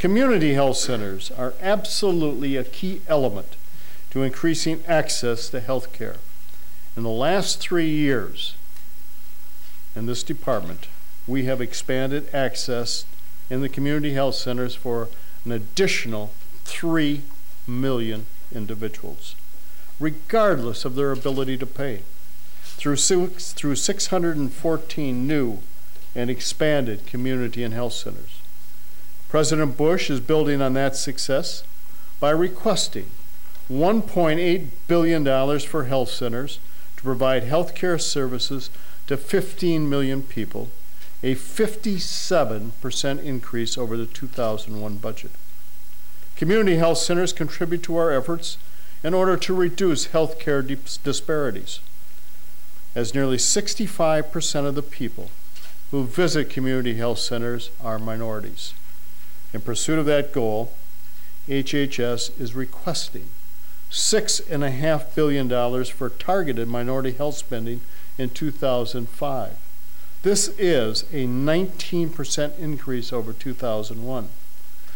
Community health centers are absolutely a key element to increasing access to health care. In the last 3 years in this department, we have expanded access in the community health centers for an additional 3 million individuals, regardless of their ability to pay, through 614 new and expanded community and health centers. President Bush is building on that success by requesting $1.8 billion for health centers to provide health care services to 15 million people, a 57% increase over the 2001 budget. Community health centers contribute to our efforts in order to reduce health care disparities, as nearly 65% of the people who visit community health centers are minorities. In pursuit of that goal, HHS is requesting $6.5 billion for targeted minority health spending in 2005. This is a 19% increase over 2001.